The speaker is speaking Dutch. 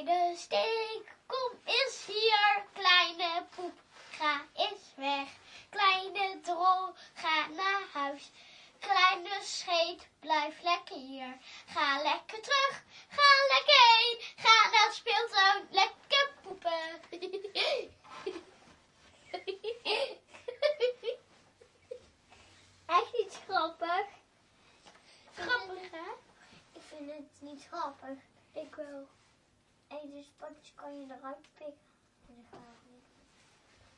kleine steek, kom eens hier. Kleine poep, ga eens weg. Kleine drol, ga naar huis. Kleine scheet, blijf lekker hier. Ga lekker terug, ga lekker heen. Ga naar het speeltuin, lekker poepen. Hij is niet grappig. Grappig, hè? Ik vind het niet grappig. Ik wel. En de spotjes kan je eruit pikken.